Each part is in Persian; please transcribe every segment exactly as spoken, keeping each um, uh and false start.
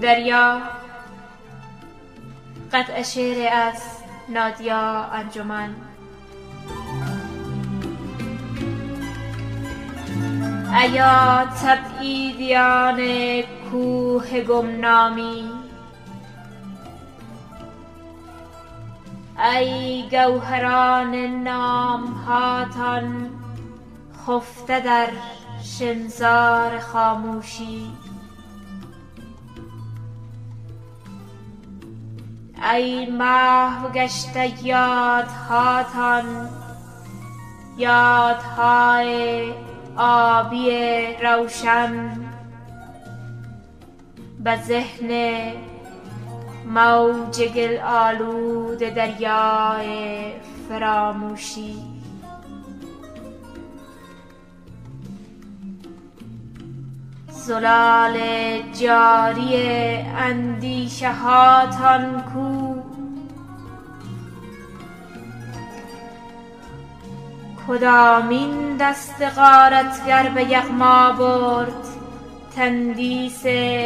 دریا. قطع شعر از نادیا انجمن. ایا تبعیدیان کوه گمنامی، ای گوهران نامهاتان خفته در شنزار خاموشی، ای محو گشته یادهاتان، یادهای آبی روشن به ذهن موج گل آلود دریای فراموشی. زلال جاری اندیشه هاتان کو، کدامین دست غارتگر به یغما برد تندیس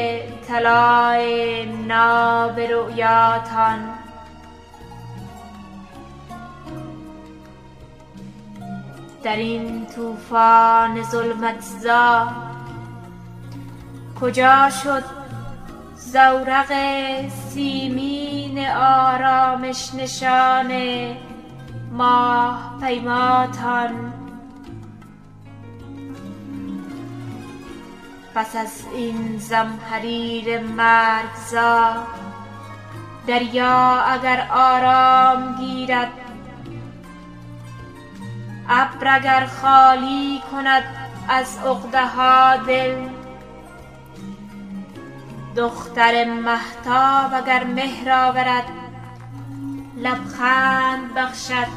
طلای ناب رؤیاتان؟ در این طوفان ظلمت زا کجا شد زورق سیمین آرامش نشان ماه پیماتان؟ پس از این زمهریر مرگزا دریا اگر آرام گیرد، ابر اگر خالی کند از عقده ها دل، دختر مهتاب اگر مهر آورد لبخند بخشد،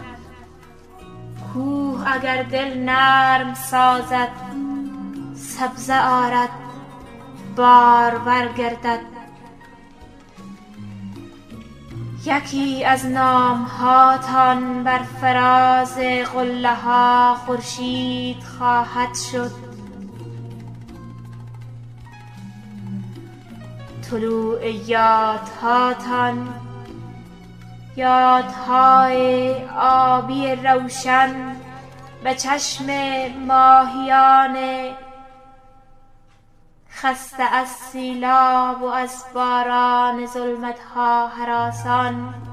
کوه اگر دل نرم سازد سبزه آرد بارور گردد. یکی از نامهاتان بر فراز قله ها خورشید خواهد شد، طلوع یادهاتان، یادهای آبی روشن به چشم ماهیان خسته از سیلاب و از باران ظلمت‌ها هراسان.